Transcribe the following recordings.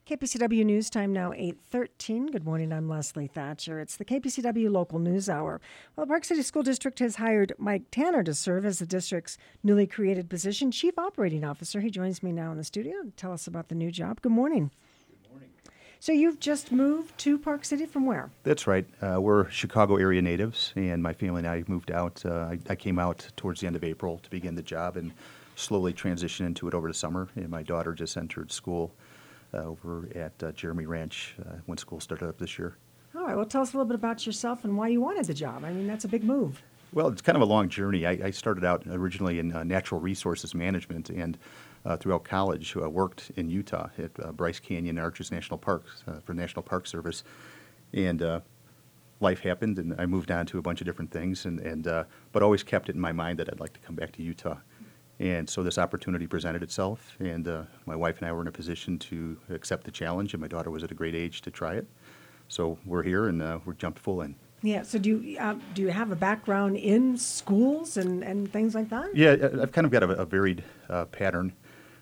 KPCW News Time now 8:13. Good morning, I'm Leslie Thatcher. It's the KPCW Local News Hour. Well, the Park City School District has hired Mike Tanner to serve as the district's newly created position, Chief Operating Officer. He joins me now in the studio to tell us about the new job. Good morning. Good morning. So you've just moved to Park City from where? That's right. We're Chicago area natives, and my family and I moved out. I came out towards the end of April to begin the job and slowly transition into it over the summer. And my daughter just entered school over at Jeremy Ranch when school started up this year. All right, well, tell us a little bit about yourself and why you wanted the job. I mean, that's a big move. Well, it's kind of a long journey. I started out originally in natural resources management, and throughout college worked in Utah at Bryce Canyon Arches National Parks for National Park Service. And life happened, and I moved on to a bunch of different things, but always kept it in my mind that I'd like to come back to Utah. And so this opportunity presented itself, and my wife and I were in a position to accept the challenge, and my daughter was at a great age to try it. So we're here, and we're jumped full in. Yeah, so do you have a background in schools and things like that? Yeah, I've kind of got a varied pattern.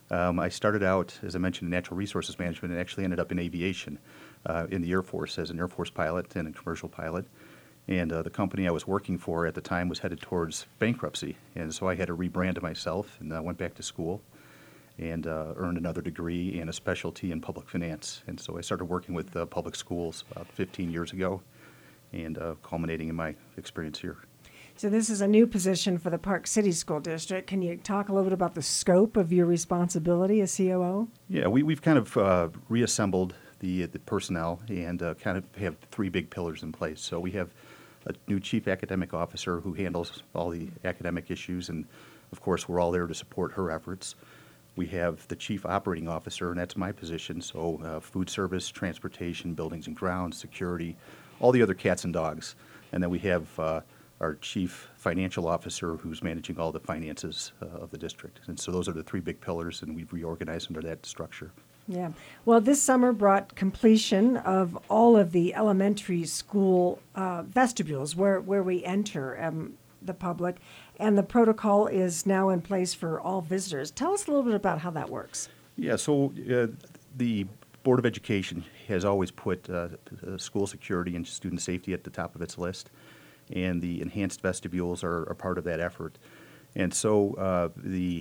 I started out, as I mentioned, in natural resources management and actually ended up in aviation in the Air Force as an Air Force pilot and a commercial pilot. And the company I was working for at the time was headed towards bankruptcy. And so I had to rebrand myself, and went back to school and earned another degree and a specialty in public finance. And so I started working with public schools about 15 years ago, and culminating in my experience here. So this is a new position for the Park City School District. Can you talk a little bit about the scope of your responsibility as COO? Yeah, we've kind of reassembled the personnel and kind of have three big pillars in place. So we have a new chief academic officer who handles all the academic issues, and of course we're all there to support her efforts. We have the chief operating officer, and that's my position, so food service, transportation, buildings and grounds, security, all the other cats and dogs. And then we have our chief financial officer who's managing all the finances of the district. And so those are the three big pillars, and we've reorganized under that structure. Yeah. Well, this summer brought completion of all of the elementary school vestibules where we enter the public, and the protocol is now in place for all visitors. Tell us a little bit about how that works. Yeah, so the Board of Education has always put school security and student safety at the top of its list, and the enhanced vestibules are a part of that effort. And so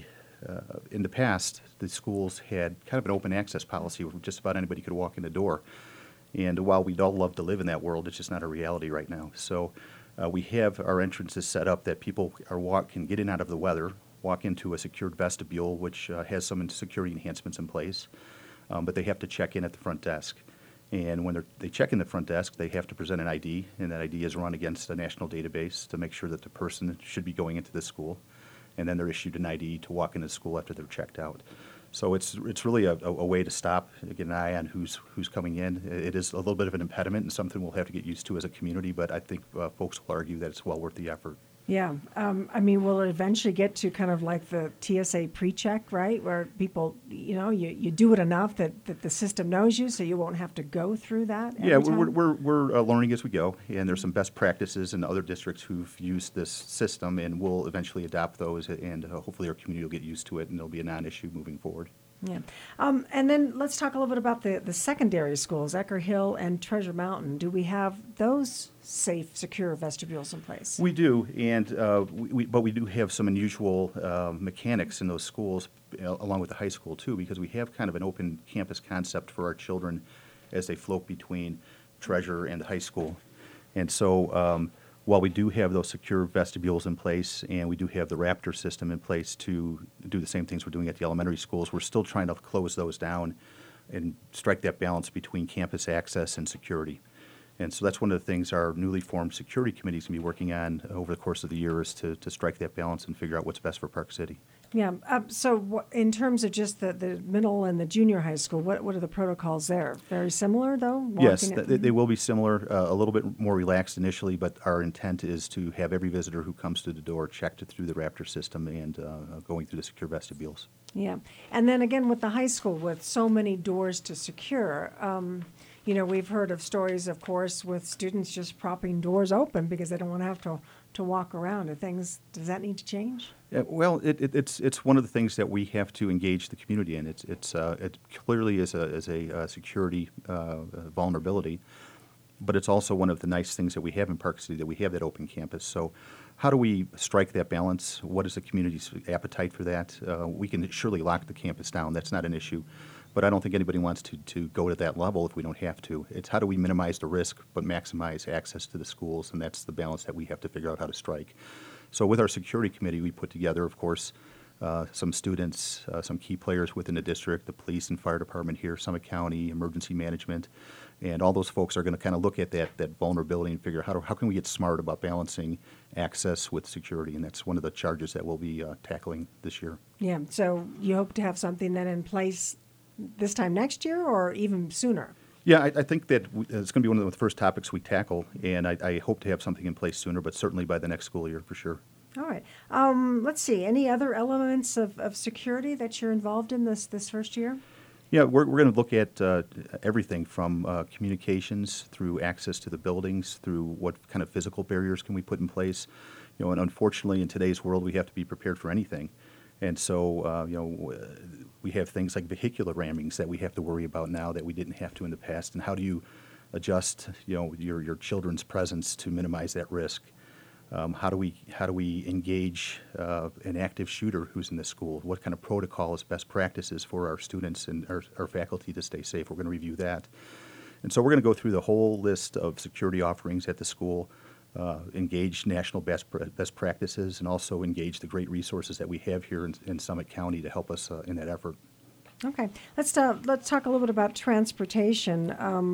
in the past, the schools had kind of an open access policy where just about anybody could walk in the door. And while we'd all love to live in that world, it's just not a reality right now. So we have our entrances set up that people can get in out of the weather, walk into a secured vestibule, which has some security enhancements in place, but they have to check in at the front desk. And when they check in the front desk, they have to present an ID, and that ID is run against a national database to make sure that the person should be going into the school. And then they're issued an ID to walk into school after they're checked out. So it's really a way to stop, get an eye on who's coming in. It is a little bit of an impediment and something we'll have to get used to as a community, but I think folks will argue that it's well worth the effort. Yeah. I mean, will it eventually get to kind of like the TSA pre-check, right, where people, you do it enough that the system knows you, so you won't have to go through that every time? We're learning as we go, and there's some best practices in other districts who've used this system, and we'll eventually adopt those, and hopefully our community will get used to it, and it'll be a non-issue moving forward. Yeah. And then let's talk a little bit about the secondary schools, Ecker Hill and Treasure Mountain. Do we have those safe, secure vestibules in place? We do, and but we do have some unusual mechanics in those schools, along with the high school too, because we have kind of an open campus concept for our children as they float between Treasure and the high school. And so while we do have those secure vestibules in place, and we do have the Raptor system in place to do the same things we're doing at the elementary schools, we're still trying to close those down and strike that balance between campus access and security. And so that's one of the things our newly formed security committee is going to be working on over the course of the year, is to strike that balance and figure out what's best for Park City. Yeah. So in terms of just the middle and the junior high school, what are the protocols there? Very similar, though? Yes, they will be similar, a little bit more relaxed initially, but our intent is to have every visitor who comes to the door checked through the Raptor system and going through the secure vestibules. Yeah. And then again, with the high school, with so many doors to secure, we've heard of stories, of course, with students just propping doors open because they don't want to have to to walk around. Does that need to change? Yeah, well, it's one of the things that we have to engage the community in. It clearly is a security vulnerability, but it's also one of the nice things that we have in Park City, that we have that open campus. So how do we strike that balance? What is the community's appetite for that? We can surely lock the campus down. That's not an issue. But I don't think anybody wants to go to that level if we don't have to. It's how do we minimize the risk but maximize access to the schools, and that's the balance that we have to figure out how to strike. So with our security committee, we put together, of course, some students, some key players within the district, the police and fire department here, Summit County, emergency management, and all those folks are going to kind of look at that vulnerability and figure how can we get smart about balancing access with security, and that's one of the charges that we'll be tackling this year. Yeah, so you hope to have something then in place this time next year or even sooner? Yeah, I think that it's going to be one of the first topics we tackle, and I hope to have something in place sooner, but certainly by the next school year for sure. All right. Let's see. Any other elements of security that you're involved in this first year? Yeah, we're going to look at everything from communications through access to the buildings, through what kind of physical barriers can we put in place. And unfortunately, in today's world, we have to be prepared for anything. And so, we have things like vehicular rammings that we have to worry about now that we didn't have to in the past. And how do you adjust, your children's presence to minimize that risk? How do we engage an active shooter who's in the school? What kind of protocols, best practices for our students and our faculty to stay safe? We're going to review that. And so we're going to go through the whole list of security offerings at the school, engage national best practices, and also engage the great resources that we have here in Summit County to help us in that effort. Okay. Let's talk a little bit about transportation.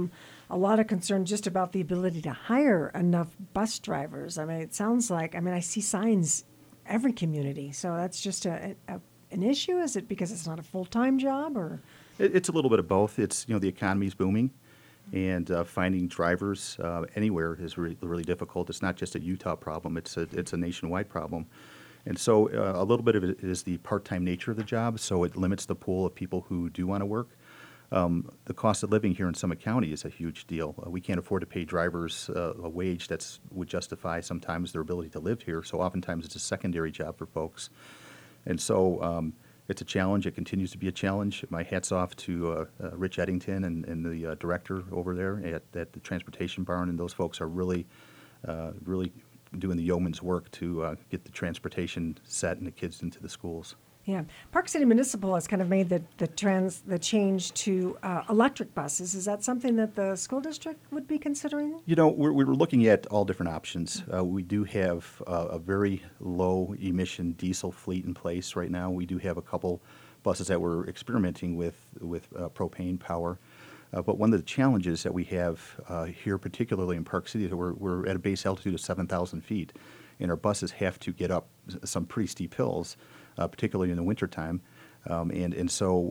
A lot of concern just about the ability to hire enough bus drivers. I mean, it sounds like, I see signs every community. So that's just an issue? Is it because it's not a full-time job, or? It's a little bit of both. It's, the economy's booming, and finding drivers anywhere is really difficult. It's not just a Utah problem. It's a nationwide problem. And so a little bit of it is the part-time nature of the job, so it limits the pool of people who do want to work. The cost of living here in Summit County is a huge deal. We can't afford to pay drivers a wage that would justify sometimes their ability to live here, so oftentimes it's a secondary job for folks. And so it's a challenge. It continues to be a challenge. My hat's off to Rich Eddington and the director over there at the Transportation Barn, and those folks are really doing the yeoman's work to get the transportation set and the kids into the schools. Yeah, Park City Municipal has kind of made the change to electric buses. Is that something that the school district would be considering? We're looking at all different options. We do have a very low emission diesel fleet in place right now. We do have a couple buses that we're experimenting with propane power. But one of the challenges that we have here, particularly in Park City, is we're at a base altitude of 7,000 feet, and our buses have to get up some pretty steep hills, particularly in the wintertime. And so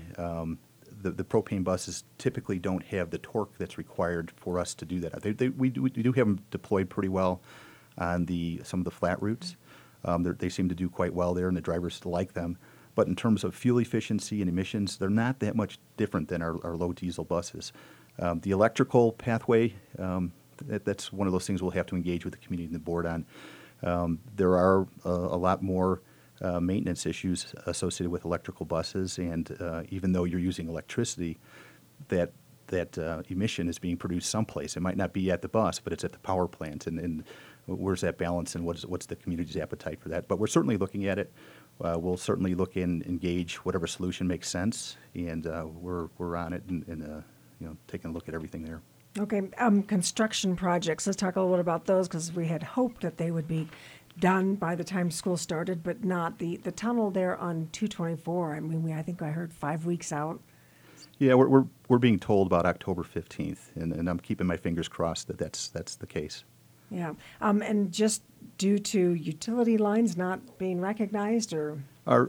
the propane buses typically don't have the torque that's required for us to do that. We do have them deployed pretty well on some of the flat routes. They seem to do quite well there, and the drivers like them. But in terms of fuel efficiency and emissions, they're not that much different than our low diesel buses. The electrical pathway, that's one of those things we'll have to engage with the community and the board on. There are a lot more maintenance issues associated with electrical buses, and even though you're using electricity, that emission is being produced someplace. It might not be at the bus, but it's at the power plant, and where's that balance, and what's the community's appetite for that? But we're certainly looking at it. We'll certainly look and engage whatever solution makes sense, and we're on it and taking a look at everything there. Okay, construction projects. Let's talk a little bit about those, because we had hoped that they would be done by the time school started, but not. The tunnel there on 224. I think I heard 5 weeks out. Yeah, we're being told about October 15th, and I'm keeping my fingers crossed that that's the case. Yeah, and just due to utility lines not being recognized, or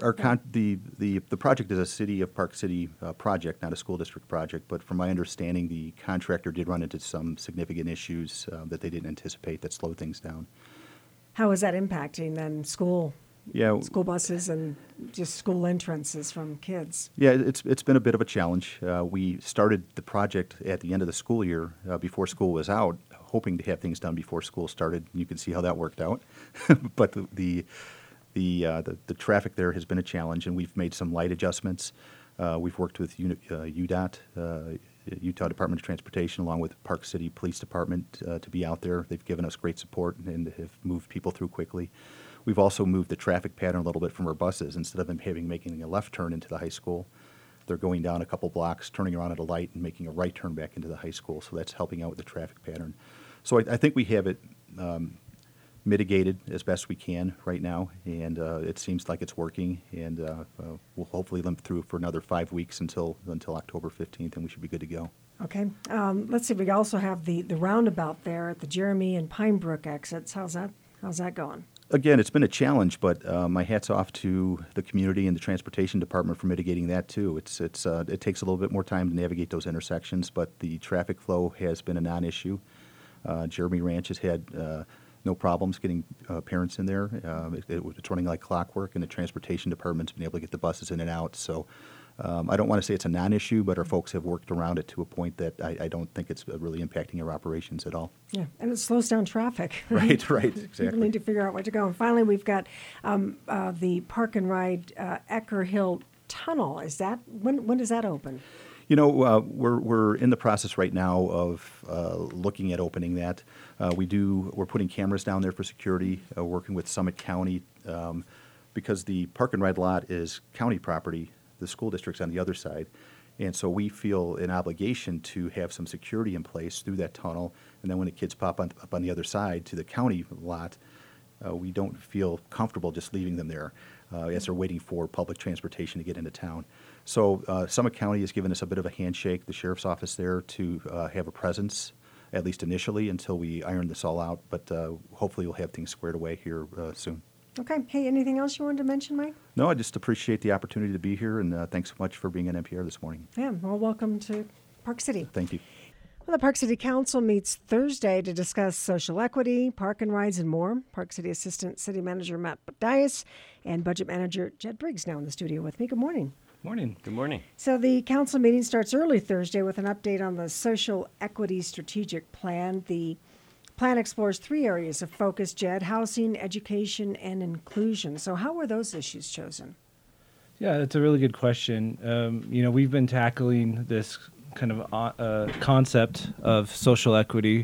the project is a City of Park City project, not a school district project. But from my understanding, the contractor did run into some significant issues that they didn't anticipate that slowed things down. How is that impacting then school buses and just school entrances from kids? Yeah, it's been a bit of a challenge. We started the project at the end of the school year, before school was out, hoping to have things done before school started. You can see how that worked out. But the traffic there has been a challenge, and we've made some light adjustments. We've worked with UDOT, Utah Department of Transportation, along with Park City Police Department to be out there. They've given us great support and have moved people through quickly. We've also moved the traffic pattern a little bit from our buses. Instead of them making a left turn into the high school, they're going down a couple blocks, turning around at a light, and making a right turn back into the high school. So that's helping out with the traffic pattern. So I think we have it mitigated as best we can right now, and it seems like it's working. And we'll hopefully limp through for another 5 weeks until October 15th, and we should be good to go. Okay. Let's see. We also have the roundabout there at the Jeremy and Pine Brook exits. How's that going? Again, it's been a challenge, but my hat's off to the community and the transportation department for mitigating that too. It takes a little bit more time to navigate those intersections, but the traffic flow has been a non-issue. Jeremy Ranch has had no problems getting parents in there. It's running like clockwork, and the transportation department's been able to get the buses in and out. So I don't want to say it's a non-issue, but our folks have worked around it to a point that I don't think it's really impacting our operations at all. Yeah, and it slows down traffic. Right, exactly. People need to figure out where to go. And finally, we've got the Park and Ride Ecker Hill Tunnel. Is that when does that open? You know, we're in the process right now of looking at opening that. We're putting cameras down there for security, working with Summit County, because the Park and Ride lot is county property. The school district's on the other side. And so we feel an obligation to have some security in place through that tunnel. And then when the kids pop up on the other side to the county lot, we don't feel comfortable just leaving them there as they're waiting for public transportation to get into town. So Summit County has given us a bit of a handshake, the sheriff's office there, to have a presence, at least initially, until we iron this all out. But hopefully we'll have things squared away here soon. Okay. Hey, anything else you wanted to mention, Mike? No, I just appreciate the opportunity to be here, and thanks so much for being on NPR this morning. Yeah, well, welcome to Park City. Thank you. Well, the Park City Council meets Thursday to discuss social equity, park and rides, and more. Park City Assistant City Manager Matt Dias and Budget Manager Jed Briggs now in the studio with me. Good morning. Morning. Good morning. So the council meeting starts early Thursday with an update on the social equity strategic plan. The plan explores 3 areas of focus, Jed: housing, education, and inclusion. So how were those issues chosen? Yeah, that's a really good question. We've been tackling this kind of concept of social equity.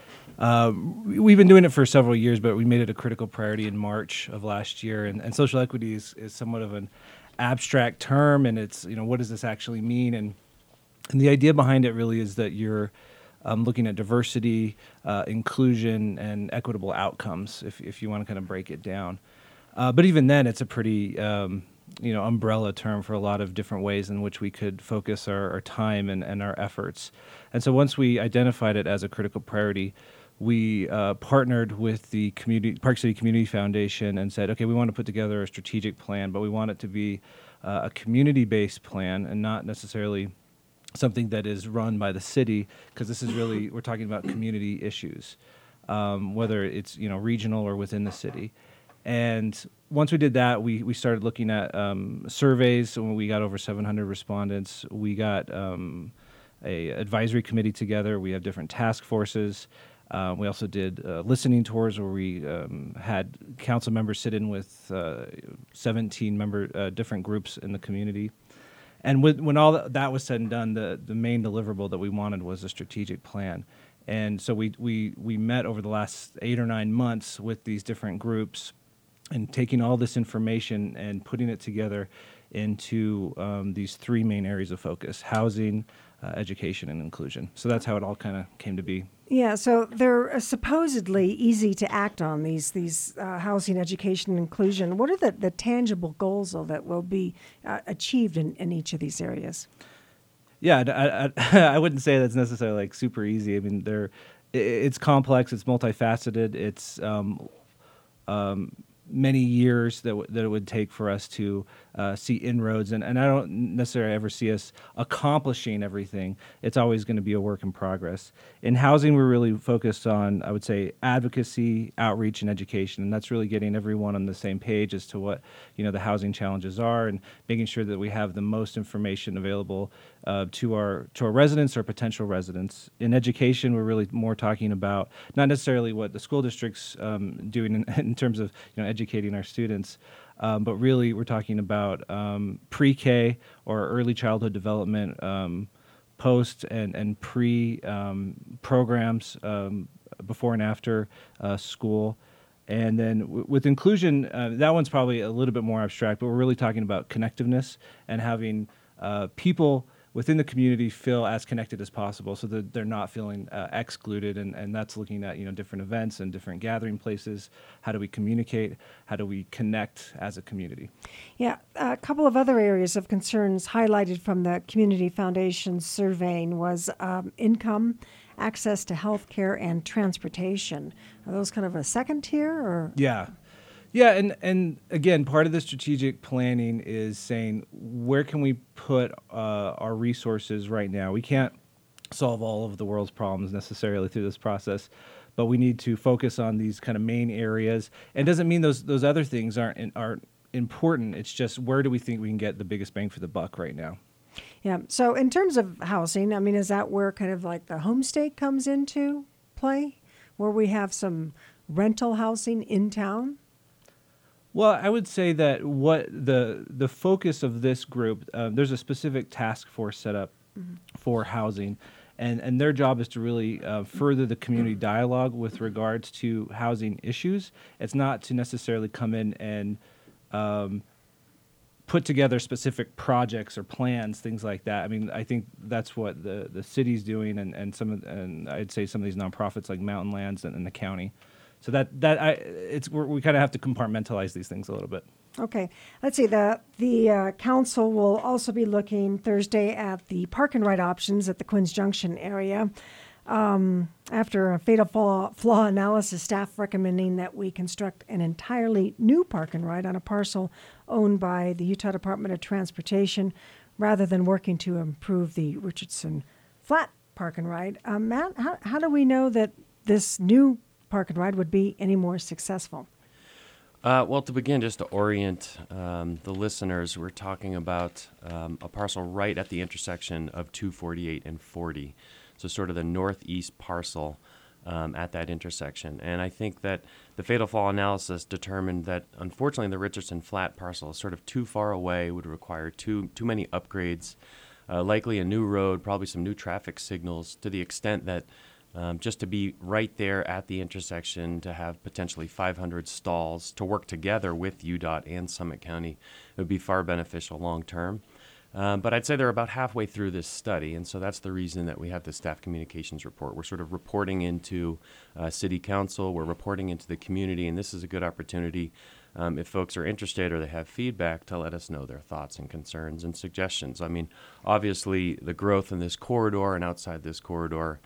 We've been doing it for several years, but we made it a critical priority in March of last year. And social equity is somewhat of an abstract term, and it's, what does this actually mean? And the idea behind it really is that you're looking at diversity, inclusion, and equitable outcomes, if you want to kind of break it down. But even then, it's a pretty umbrella term for a lot of different ways in which we could focus our time and our efforts. And so once we identified it as a critical priority, we partnered with the Park City Community Foundation and said, okay, we want to put together a strategic plan, but we want it to be a community-based plan and not necessarily something that is run by the city, because this is really, we're talking about community issues, whether it's regional or within the city. And once we did that, we started looking at surveys. When we got over 700 respondents, we got a advisory committee together. We have different task forces. We also did listening tours where we had council members sit in with 17 different groups in the community. And when all that was said and done, the main deliverable that we wanted was a strategic plan. And so we met over the last 8 or 9 months with these different groups and taking all this information and putting it together into these 3 main areas of focus: housing, education, and inclusion. So that's how it all kind of came to be. Yeah, so they're supposedly easy to act on, these housing, education, and inclusion. What are the tangible goals, though, that will be achieved in each of these areas? Yeah, I wouldn't say that's necessarily like super easy. I mean, it's complex, it's multifaceted, it's many years that it would take for us to see inroads, and I don't necessarily ever see us accomplishing everything. It's always going to be a work in progress. In housing, we're really focused on, I would say, advocacy, outreach, and education, and that's really getting everyone on the same page as to what the housing challenges are, and making sure that we have the most information available to our residents or potential residents. In education, we're really more talking about not necessarily what the school district's doing in terms of educating our students, but really we're talking about pre-K or early childhood development, post and pre programs before and after school. And then with inclusion, that one's probably a little bit more abstract, but we're really talking about connectiveness and having people within the community feel as connected as possible so that they're not feeling excluded. And that's looking at different events and different gathering places. How do we communicate? How do we connect as a community? Yeah, a couple of other areas of concerns highlighted from the Community Foundation's surveying was income, access to health care, and transportation. Are those kind of a second tier, or? Yeah, and again, part of the strategic planning is saying where can we put our resources right now. We can't solve all of the world's problems necessarily through this process, but we need to focus on these kind of main areas. And it doesn't mean those other things aren't important. It's just where do we think we can get the biggest bang for the buck right now. Yeah. So in terms of housing, I mean, is that where kind of like the homestay comes into play, where we have some rental housing in town? Well, I would say that what the focus of this group, there's a specific task force set up for housing, and their job is to really further the community dialogue with regards to housing issues. It's not to necessarily come in and put together specific projects or plans, things like that. I mean, I think that's what the city's doing, and I'd say some of these nonprofits like Mountain Lands and the county. So we kind of have to compartmentalize these things a little bit. Okay, let's see. The council will also be looking Thursday at the park and ride options at the Quinns Junction area. After a fatal flaw analysis, staff recommending that we construct an entirely new park and ride on a parcel owned by the Utah Department of Transportation, rather than working to improve the Richardson Flat Park and Ride. Matt, how do we know that this new park and ride would be any more successful? Well, to begin, just to orient the listeners, we're talking about a parcel right at the intersection of 248 and 40. So sort of the northeast parcel at that intersection. And I think that the fatal flaw analysis determined that, unfortunately, the Richardson Flat parcel is sort of too far away, would require too many upgrades, likely a new road, probably some new traffic signals, to the extent that just to be right there at the intersection, to have potentially 500 stalls to work together with UDOT and Summit County, it would be far beneficial long term. But I'd say they're about halfway through this study, and so that's the reason that we have the staff communications report. We're sort of reporting into City Council, we're reporting into the community, and this is a good opportunity if folks are interested or they have feedback to let us know their thoughts and concerns and suggestions. I mean, obviously, the growth in this corridor and outside this corridor,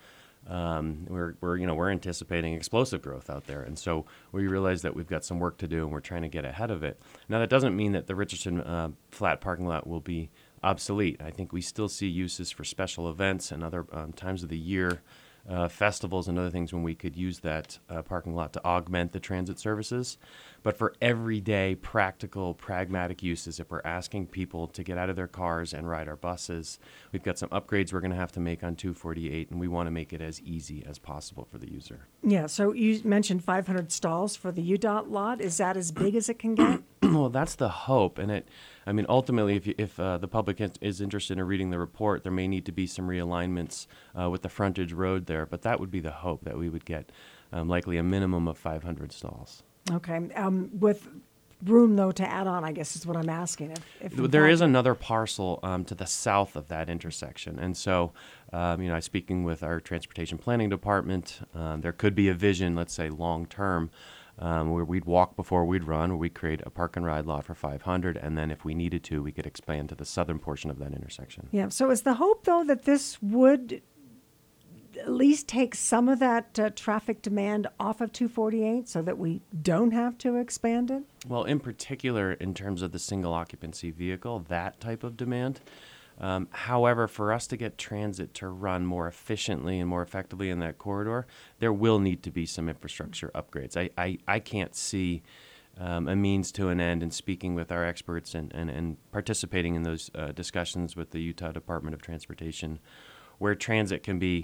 we're anticipating explosive growth out there, and so we realize that we've got some work to do, and we're trying to get ahead of it. Now, that doesn't mean that the Richardson Flat parking lot will be obsolete. I think we still see uses for special events and other times of the year, festivals and other things when we could use that parking lot to augment the transit services. But for everyday, practical, pragmatic uses, if we're asking people to get out of their cars and ride our buses, we've got some upgrades we're going to have to make on 248, and we want to make it as easy as possible for the user. Yeah, so you mentioned 500 stalls for the UDOT lot. Is that as big as it can get? Well, that's the hope, and ultimately, if the public is interested in reading the report, there may need to be some realignments with the frontage road there, but that would be the hope, that we would get likely a minimum of 500 stalls. Okay, with room, though, to add on, I guess is what I'm asking. If there is another parcel to the south of that intersection, and so, speaking with our transportation planning department, there could be a vision, let's say, long-term, where we'd walk before we'd run, where we'd create a park and ride lot for 500, and then if we needed to, we could expand to the southern portion of that intersection. Yeah, so is the hope, though, that this would at least take some of that traffic demand off of 248 so that we don't have to expand it? Well, in particular, in terms of the single occupancy vehicle, that type of demand. However, for us to get transit to run more efficiently and more effectively in that corridor, there will need to be some infrastructure upgrades. I can't see a means to an end, and speaking with our experts and participating in those discussions with the Utah Department of Transportation, where transit can be,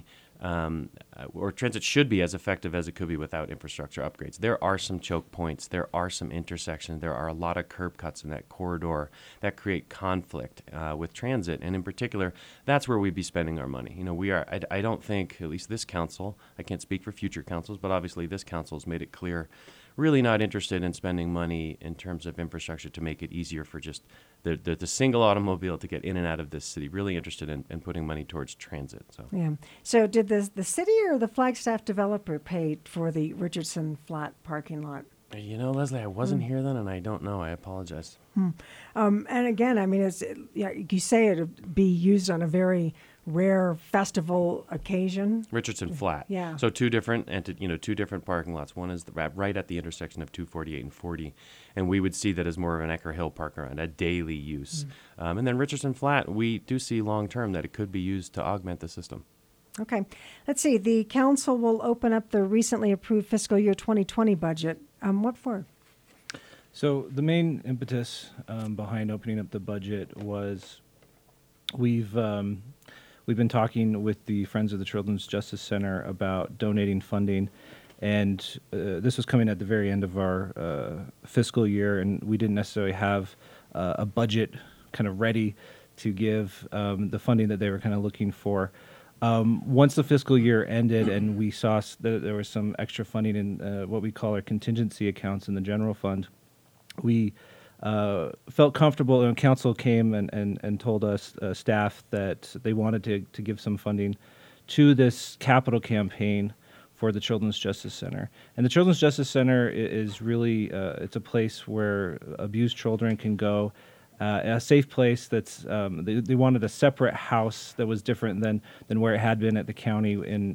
or transit should be as effective as it could be without infrastructure upgrades. There are some choke points, there are some intersections, there are a lot of curb cuts in that corridor that create conflict with transit, and in particular, that's where we'd be spending our money. You know, I don't think, at least this council, I can't speak for future councils, but obviously this council has made it clear, really not interested in spending money in terms of infrastructure to make it easier for just the single automobile to get in and out of this city. Really interested in putting money towards transit. So did the city or the Flagstaff developer pay for the Richardson Flat parking lot? You know, Leslie, I wasn't here then, and I don't know. I apologize. And again, I mean, you say it'd be used on a very rare festival occasion. Richardson Flat. Yeah. So two different parking lots. One is right at the intersection of 248 and 40, and we would see that as more of an Ecker Hill park around, a daily use. And then Richardson Flat, we do see long term that it could be used to augment the system. Okay. Let's see. The council will open up the recently approved fiscal year 2020 budget. What for? So the main impetus behind opening up the budget was we've been talking with the Friends of the Children's Justice Center about donating funding, and this was coming at the very end of our fiscal year, and we didn't necessarily have a budget kind of ready to give the funding that they were kind of looking for. Once the fiscal year ended and we saw that there was some extra funding in what we call our contingency accounts in the general fund, we felt comfortable, and council came and told us, staff, that they wanted to give some funding to this capital campaign for the Children's Justice Center. And the Children's Justice Center is really, it's a place where abused children can go, a safe place that's, they wanted a separate house that was different than where it had been at the county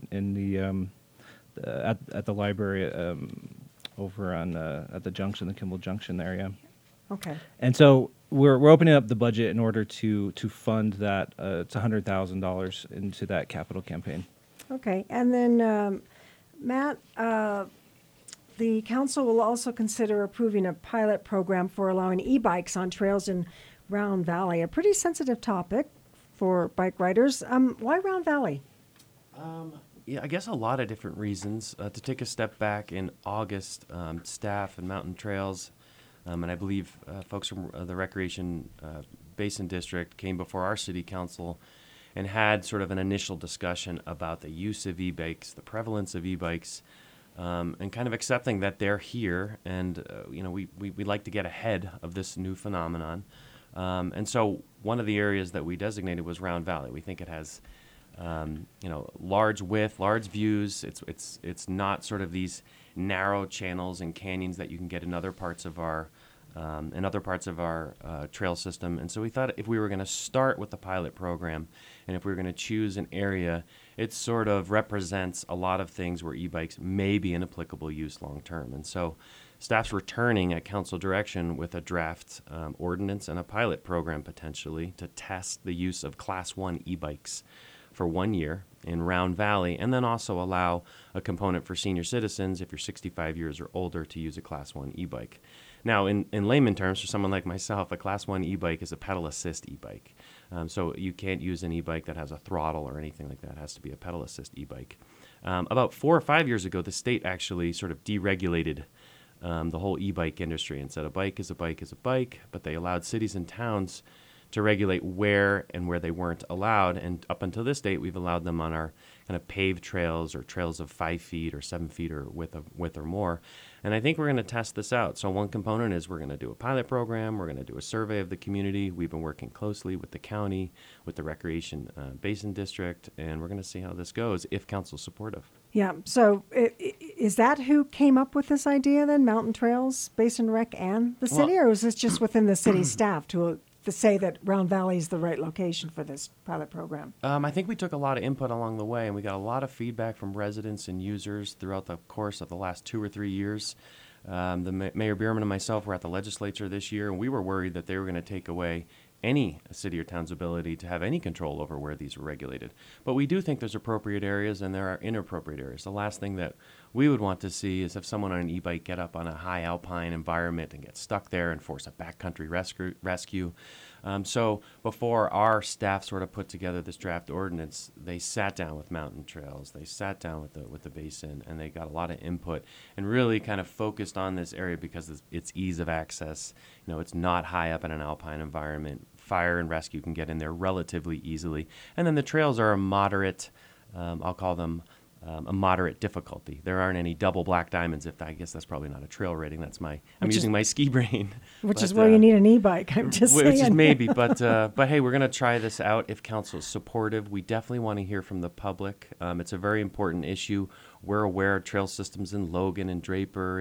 at the library over on at the junction, the Kimball Junction area. Okay. And so we're opening up the budget in order to fund that. It's $100,000 into that capital campaign. Okay. And then, Matt, the council will also consider approving a pilot program for allowing e-bikes on trails in Round Valley, a pretty sensitive topic for bike riders. Why Round Valley? Yeah, I guess a lot of different reasons. To take a step back, in August, staff and Mountain Trails, and I believe folks from the Recreation Basin District came before our city council and had sort of an initial discussion about the use of e-bikes, the prevalence of e-bikes, and kind of accepting that they're here, and we like to get ahead of this new phenomenon. And so one of the areas that we designated was Round Valley. We think it has large width, large views. It's not sort of these narrow channels and canyons that you can get in other parts of our trail system. And so we thought if we were going to start with the pilot program, and if we were going to choose an area, it sort of represents a lot of things where e-bikes may be an applicable use long term. And so staff's returning at council direction with a draft ordinance and a pilot program potentially to test the use of Class 1 e-bikes for 1 year in Round Valley, and then also allow a component for senior citizens, if you're 65 years or older, to use a Class 1 e-bike. Now, in layman terms, for someone like myself, a Class 1 e-bike is a pedal assist e-bike. So you can't use an e-bike that has a throttle or anything like that. It has to be a pedal assist e-bike. About 4 or 5 years ago, the state actually sort of deregulated the whole e-bike industry and said a bike is a bike is a bike, but they allowed cities and towns to regulate where they weren't allowed. And up until this date, we've allowed them on our kind of paved trails or trails of 5 feet or 7 feet or width or more. And I think we're going to test this out. So one component is we're going to do a pilot program. We're going to do a survey of the community. We've been working closely with the county, with the Recreation Basin District, and we're going to see how this goes if council's supportive. Yeah. So is that who came up with this idea then, Mountain Trails, Basin Rec, and the city, or was this just within the city staff to say that Round Valley is the right location for this pilot program? I think we took a lot of input along the way, and we got a lot of feedback from residents and users throughout the course of the last 2 or 3 years. Mayor Bierman and myself were at the legislature this year, and we were worried that they were going to take away any city or town's ability to have any control over where these are regulated. But we do think there's appropriate areas and there are inappropriate areas. The last thing that we would want to see is if someone on an e-bike get up on a high alpine environment and get stuck there and force a backcountry rescue. So before our staff sort of put together this draft ordinance, they sat down with Mountain Trails, they sat down with the basin, and they got a lot of input and really kind of focused on this area because it's ease of access. It's not high up in an alpine environment. Fire and rescue can get in there relatively easily. And then the trails are a moderate, I'll call them a moderate difficulty. There aren't any double black diamonds. I guess that's probably not a trail rating. I'm using my ski brain. Which is where you need an e-bike. I'm just saying. Which is maybe, but hey, we're going to try this out if council is supportive. We definitely want to hear from the public. It's a very important issue. We're aware of trail systems in Logan and Draper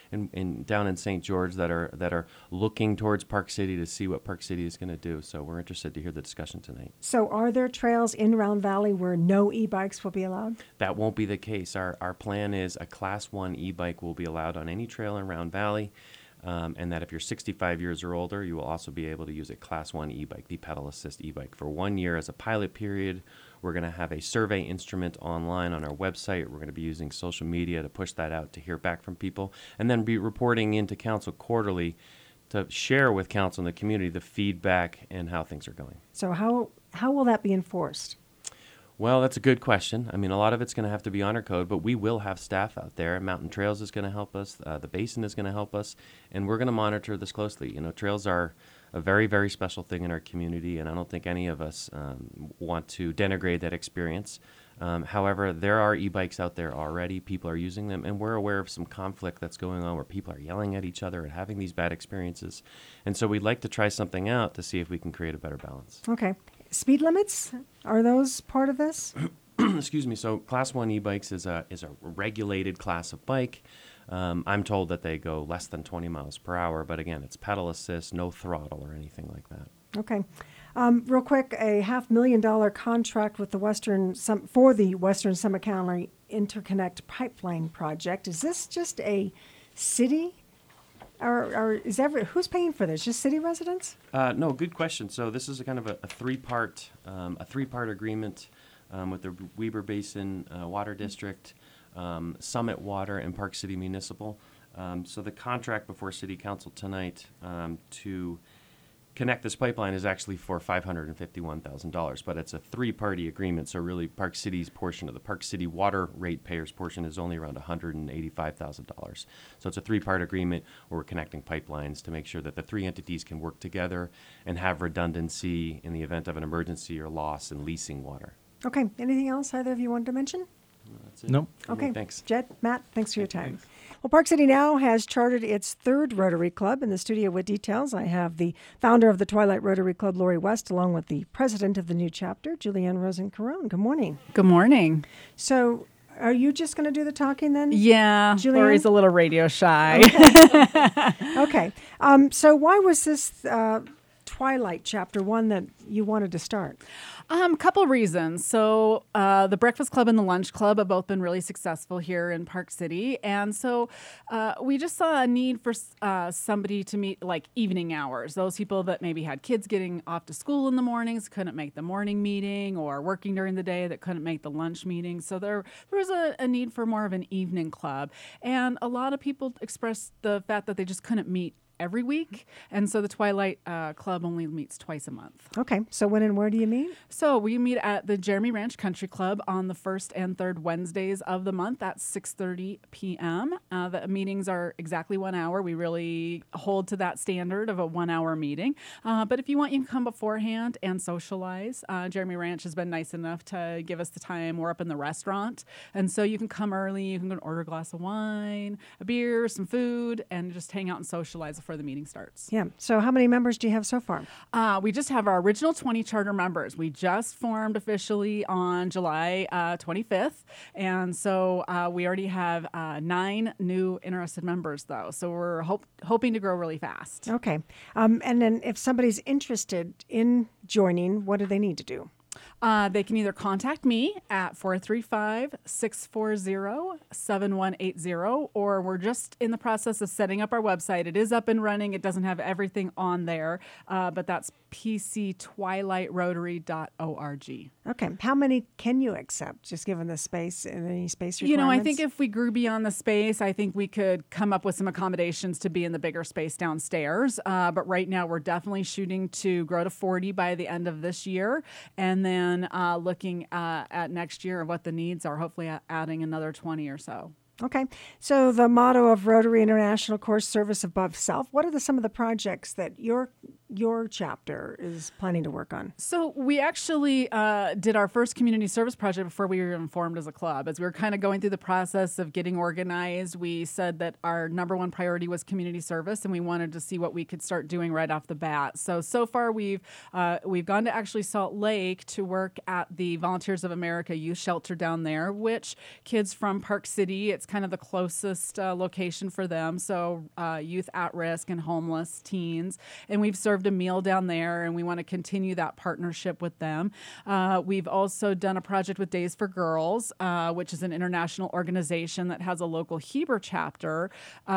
and down in St. George that are looking towards Park City to see what Park City is going to do. So we're interested to hear the discussion tonight. So are there trails in Round Valley where no e-bikes will be allowed? That won't be the case. Our plan is a Class 1 e-bike will be allowed on any trail in Round Valley, and that if you're 65 years or older, you will also be able to use a Class 1 e-bike, the pedal assist e-bike, for 1 year as a pilot period. We're going to have a survey instrument online on our website. We're going to be using social media to push that out to hear back from people, and then be reporting into council quarterly to share with council and the community the feedback and how things are going. So how will that be enforced? Well, that's a good question. I mean, a lot of it's going to have to be honor code, but we will have staff out there. Mountain Trails is going to help us. The Basin is going to help us, and we're going to monitor this closely. Trails are a very, very special thing in our community, and I don't think any of us want to denigrate that experience. However, there are e-bikes out there already. People are using them, and we're aware of some conflict that's going on where people are yelling at each other and having these bad experiences. And so we'd like to try something out to see if we can create a better balance. Okay. Speed limits, are those part of this? Excuse me. So Class 1 e-bikes is a regulated class of bike. I'm told that they go less than 20 miles per hour, but again, it's pedal assist, no throttle or anything like that. Okay. Real quick, a $500,000 contract with the for the Western Summit County Interconnect Pipeline Project. Is this just a city? Or who's paying for this? Just city residents? No, good question. So this is a kind of a three-part agreement with the Weber Basin Water District, Summit Water, and Park City Municipal. So the contract before City Council tonight to connect this pipeline is actually for $551,000, but it's a three-party agreement. So really, Park City's portion of the Park City water ratepayers portion is only around $185,000. So it's a three-part agreement where we're connecting pipelines to make sure that the three entities can work together and have redundancy in the event of an emergency or loss in leasing water. Okay. Anything else either of you wanted to mention? That's it. Nope. Okay. Thanks. Jed, Matt, thanks for your time. Thanks. Well, Park City now has chartered its third Rotary Club. In the studio with details, I have the founder of the Twilight Rotary Club, Lori West, along with the president of the new chapter, Julianne Rosen-Caron. Good morning. Good morning. So are you just going to do the talking then? Yeah, Julianne? Lori's a little radio shy. Okay. So why was this Twilight chapter one that you wanted to start? Couple reasons. So the Breakfast Club and the Lunch Club have both been really successful here in Park City. And so we just saw a need for somebody to meet like evening hours. Those people that maybe had kids getting off to school in the mornings, couldn't make the morning meeting, or working during the day that couldn't make the lunch meeting. So there was a need for more of an evening club. And a lot of people expressed the fact that they just couldn't meet every week. And so the Twilight Club only meets twice a month. Okay. So when and where do you meet? So we meet at the Jeremy Ranch Country Club on the first and third Wednesdays of the month at 6:30 p.m. The meetings are exactly 1 hour. We really hold to that standard of a 1 hour meeting. But if you want, you can come beforehand and socialize. Jeremy Ranch has been nice enough to give us the time. We're up in the restaurant. And so you can come early. You can go and order a glass of wine, a beer, some food, and just hang out and socialize before the meeting starts. Yeah. So how many members do you have so far? We just have our original 20 charter members. We just formed officially on July 25th. And so we already have 9 new interested members, though. So we're hoping to grow really fast. Okay. And then if somebody's interested in joining, what do they need to do? They can either contact me at 435-640-7180, or we're just in the process of setting up our website. It is up and running. It doesn't have everything on there, but that's pctwilightrotary.org. Okay. How many can you accept, just given the space and any space requirements? You know, I think if we grew beyond the space, I think we could come up with some accommodations to be in the bigger space downstairs. But right now, we're definitely shooting to grow to 40 by the end of this year. And then looking at next year and what the needs are, hopefully adding another 20 or so. Okay. So the motto of Rotary International, Course Service Above Self. What are some of the projects that your chapter is planning to work on? So we actually did our first community service project before we were even formed as a club. As we were kind of going through the process of getting organized, we said that our number one priority was community service, and we wanted to see what we could start doing right off the bat. So far we've gone to actually Salt Lake to work at the Volunteers of America Youth Shelter down there, which kids from Park City, it's kind of the closest location for them. So youth at risk and homeless teens, and we've served a meal down there, and we want to continue that partnership with them. We've also done a project with Days for Girls, which is an international organization that has a local Heber chapter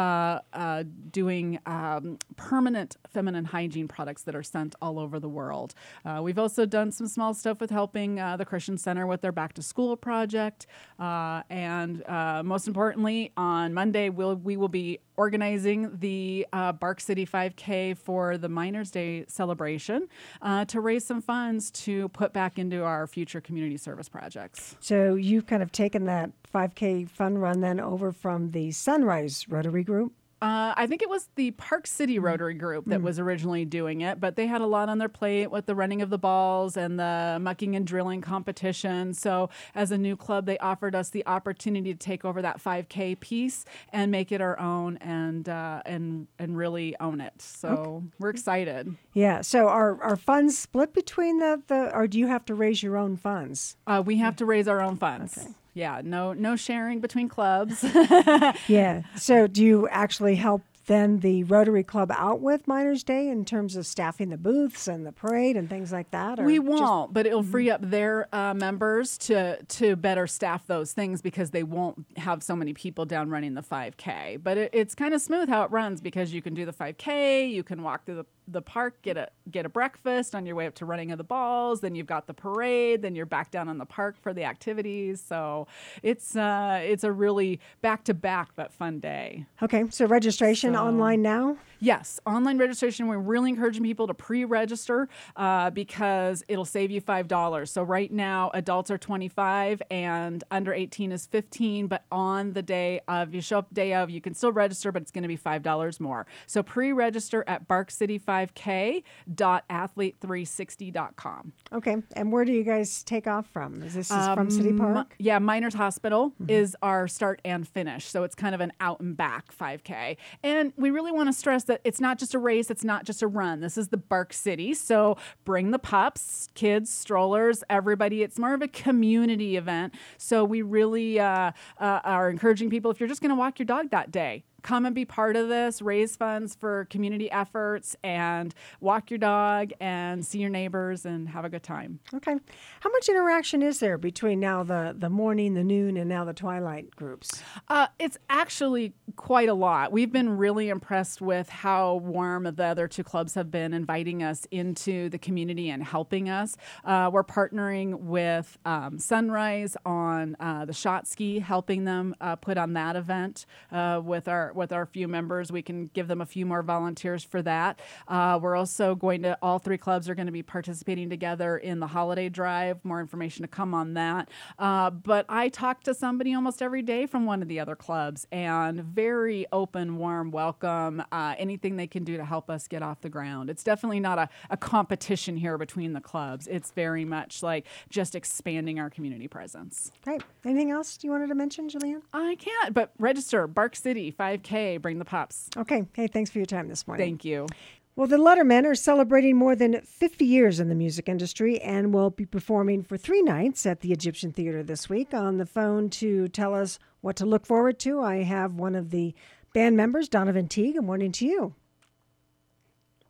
doing permanent feminine hygiene products that are sent all over the world. We've also done some small stuff with helping the Christian Center with their back to school project. And most importantly, on Monday, we will be organizing the Bark City 5K for the Miners Day celebration to raise some funds to put back into our future community service projects. So you've kind of taken that 5K fun run then over from the Sunrise Rotary Group? I think it was the Park City Rotary Group that was originally doing it, but they had a lot on their plate with the running of the balls and the mucking and drilling competition. So as a new club, they offered us the opportunity to take over that 5K piece and make it our own and really own it. So we're excited. Yeah. So are funds split between the or do you have to raise your own funds? We have to raise our own funds. Okay. Yeah, no sharing between clubs. Yeah. So do you actually help then the Rotary Club out with Miners Day in terms of staffing the booths and the parade and things like that? Or we won't, but it'll free up their members to better staff those things because they won't have so many people down running the 5K. But it's kind of smooth how it runs because you can do the 5K, you can walk through the park, get a breakfast on your way up to running of the balls, then you've got the parade, then you're back down in the park for the activities. So it's a really back-to-back but fun day. Okay, so registration online now? Yes, online registration. We're really encouraging people to pre-register because it'll save you $5. So right now, adults are $25 and under 18 is $15. But on the day of, you show up day of, you can still register, but it's going to be $5 more. So pre-register at barkcity5k.athlete360.com. Okay, and where do you guys take off from? Is this from City Park? Yeah, Miners Hospital is our start and finish. So it's kind of an out and back 5K. And we really want to stress that it's not just a race, it's not just a run. This is the Bark City. So bring the pups, kids, strollers, everybody. It's more of a community event. So we really are encouraging people, if you're just going to walk your dog that day, come and be part of this, raise funds for community efforts, and walk your dog and see your neighbors and have a good time. Okay. How much interaction is there between now the morning, the noon, and now the twilight groups? It's actually quite a lot. We've been really impressed with how warm the other two clubs have been inviting us into the community and helping us. We're partnering with Sunrise on the shot ski, helping them put on that event with our few members. We can give them a few more volunteers for that. We're also all three clubs are going to be participating together in the holiday drive. More information to come on that. But I talk to somebody almost every day from one of the other clubs, and very open, warm welcome. Anything they can do to help us get off the ground. It's definitely not a competition here between the clubs. It's very much like just expanding our community presence. Great. Anything else you wanted to mention, Julianne? I can't, but register, Bark City 5K, bring the pups. Okay. Hey, thanks for your time this morning. Thank you. Well, the Lettermen are celebrating more than 50 years in the music industry and will be performing for 3 nights at the Egyptian Theater this week. On the phone to tell us what to look forward to, I have one of the band members, Donovan T. Good morning to you.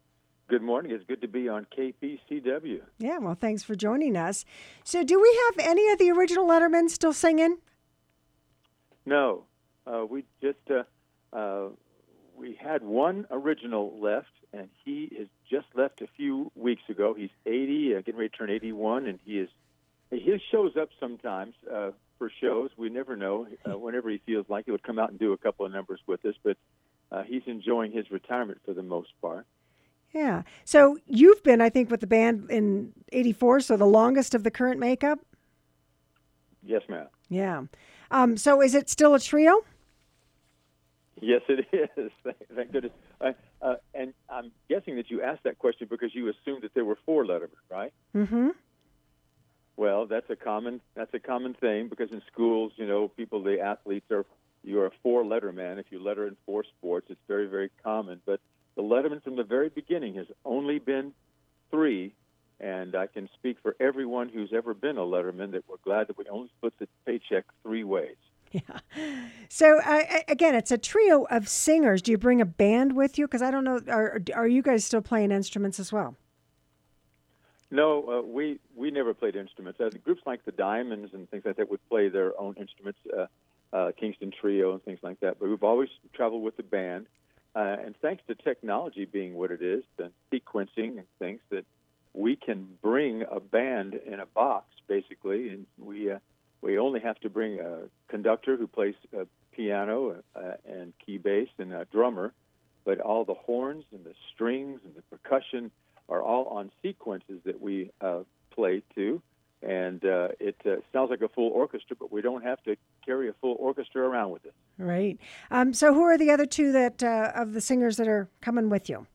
Good morning. It's good to be on KPCW. Yeah, well, thanks for joining us. So, do we have any of the original Lettermen still singing? No, we just we had one original left, and he is just left a few weeks ago. He's 80, getting ready to turn 81, and he shows up sometimes for shows. We never know. Whenever he feels like it, would come out and do a couple of numbers with us, but he's enjoying his retirement for the most part. Yeah. So you've been, I think, with the band in '84, so the longest of the current makeup. Yes, ma'am. Yeah. So is it still a trio? Yes, it is. Thank goodness. And I'm guessing that you asked that question because you assumed that there were 4 Lettermen, right? Mm-hmm. Well, that's a common thing because in schools, the athletes you're a 4-letter man. If you letter in 4 sports, it's very, very common. But the Letterman from the very beginning has only been 3, and I can speak for everyone who's ever been a Letterman that we're glad that we only split the paycheck 3 ways. Yeah. So again, it's a trio of singers. Do you bring a band with you? Because I don't know, are you guys still playing instruments as well? No, we never played instruments. The groups like the Diamonds and things like that would play their own instruments, Kingston Trio and things like that. But we've always traveled with the band. And thanks to technology being what it is, and sequencing and things, that we can bring a band in a box, basically, and we only have to bring a conductor who plays piano and key bass and a drummer, but all the horns and the strings and the percussion are all on sequences that we play to, and it sounds like a full orchestra, but we don't have to carry a full orchestra around with us. Right. So who are the other 2 that of the singers that are coming with you?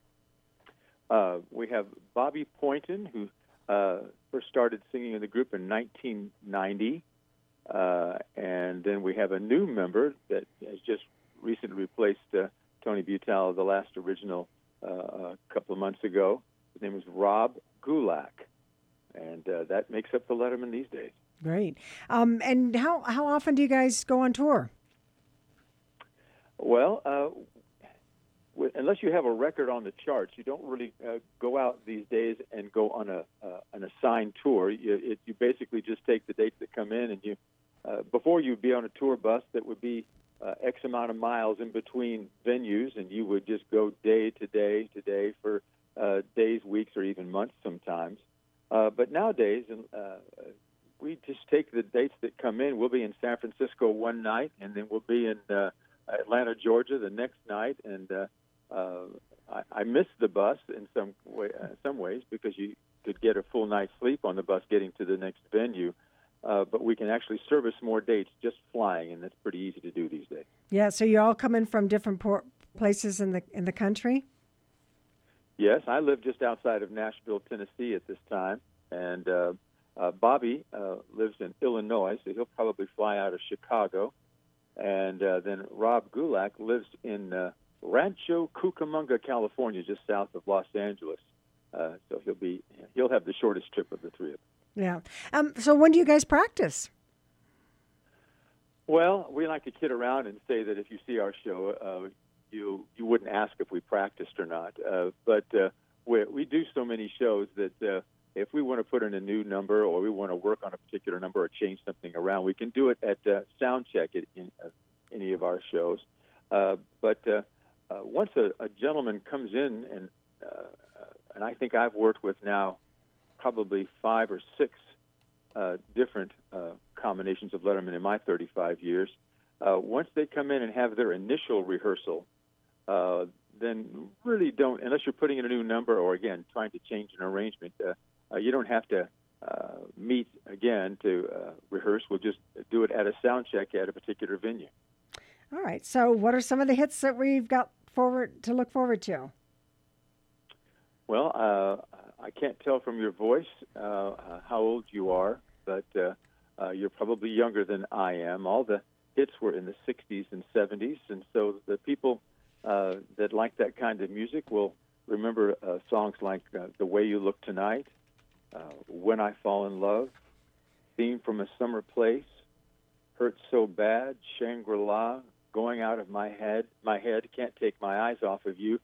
We have Bobby Poynton, who first started singing in the group in 1990, and then we have a new member that has just recently replaced Tony Butala, the last original, a couple of months ago. His name is Rob Gulak, and that makes up the Letterman these days. Great. And how often do you guys go on tour? Well, unless you have a record on the charts, you don't really go out these days and go on an assigned tour. You basically just take the dates that come in, and you before you'd be on a tour bus that would be X amount of miles in between venues, and you would just go day to day to day for days, weeks, or even months sometimes. But nowadays, we just take the dates that come in. We'll be in San Francisco one night, and then we'll be in Atlanta, Georgia the next night, and I miss the bus in some ways because you could get a full night's sleep on the bus getting to the next venue. But we can actually service more dates just flying, and that's pretty easy to do these days. Yeah, so you're all coming from different places in the country? Yes, I live just outside of Nashville, Tennessee at this time, and Bobby lives in Illinois, so he'll probably fly out of Chicago. And then Rob Gulak lives in Rancho Cucamonga, California, just south of Los Angeles. So he'll have the shortest trip of the 3 of them. Yeah. So when do you guys practice? Well, we like to kid around and say that if you see our show, you wouldn't ask if we practiced or not. But we do so many shows that if we want to put in a new number or we want to work on a particular number or change something around, we can do it at sound check at any of our shows. But once a gentleman comes in, and I think I've worked with now probably 5 or 6 different combinations of Letterman in my 35 years, once they come in and have their initial rehearsal, then really don't, unless you're putting in a new number or, again, trying to change an arrangement, you don't have to meet again to rehearse. We'll just do it at a sound check at a particular venue. All right. So what are some of the hits that we've got to look forward to? Well, I can't tell from your voice how old you are, but you're probably younger than I am. All the hits were in the 60s and 70s, and so the people that like that kind of music will remember songs like The Way You Look Tonight, When I Fall in Love, Theme from a Summer Place, Hurt So Bad, Shangri-La, Going Out of My Head, Can't Take My Eyes Off of You,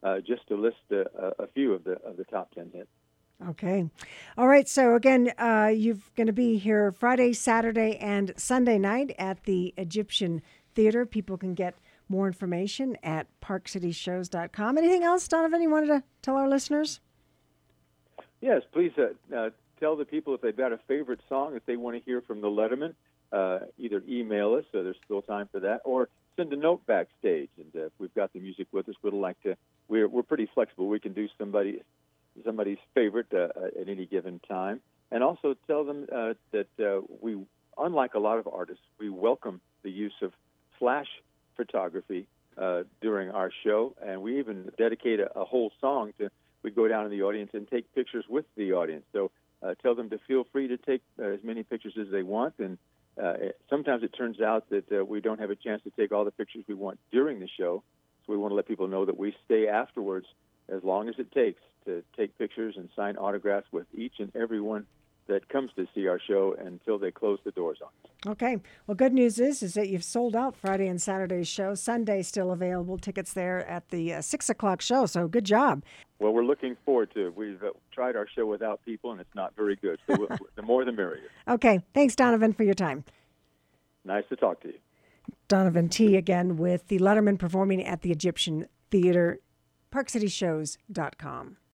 just to list a few of the top 10 hits. Okay. All right. So again, you're going to be here Friday, Saturday, and Sunday night at the Egyptian Theater. People can get more information at parkcityshows.com. Anything else, Donovan, you wanted to tell our listeners? Yes, please tell the people if they've got a favorite song that they want to hear from the Letterman. Either email us, so there's still time for that, or send a note backstage. And if we've got the music with us, we'd like to. We're pretty flexible. We can do somebody's favorite at any given time, and also tell them that we, unlike a lot of artists, we welcome the use of flash photography during our show, and we even dedicate a whole song to. We go down in the audience and take pictures with the audience. So tell them to feel free to take as many pictures as they want. And sometimes it turns out that we don't have a chance to take all the pictures we want during the show. So we want to let people know that we stay afterwards as long as it takes to take pictures and sign autographs with each and every one that comes to see our show until they close the doors on us. Okay. Well, good news is that you've sold out Friday and Saturday's show. Sunday still available. Tickets there at the 6 o'clock show. So good job. Well, we're looking forward to it. We've tried our show without people, and it's not very good. So the more the merrier. Okay. Thanks, Donovan, for your time. Nice to talk to you. Donovan T. again with the Letterman performing at the Egyptian Theater, parkcityshows.com.